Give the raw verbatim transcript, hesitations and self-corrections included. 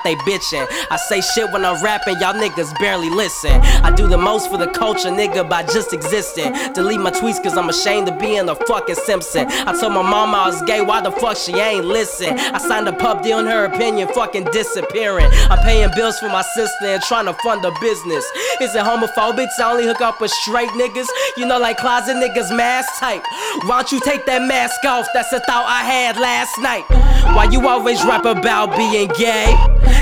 they bitchin'. I say shit when I'm rapping, y'all niggas barely listen. I do the most for the culture, nigga, by just existing. Delete my tweets cause I'm ashamed of being a fucking Simpson. I told my mama I was gay, why the fuck she ain't listen? I signed a pub deal in her opinion, fucking disappearing. I'm paying bills for my sister and trying to fund a business. Is it homophobic to only hook up with straight niggas? You know, like closet niggas mask type. Why don't you take that mask off? That's a thought I had last night. Why you always rap about being gay?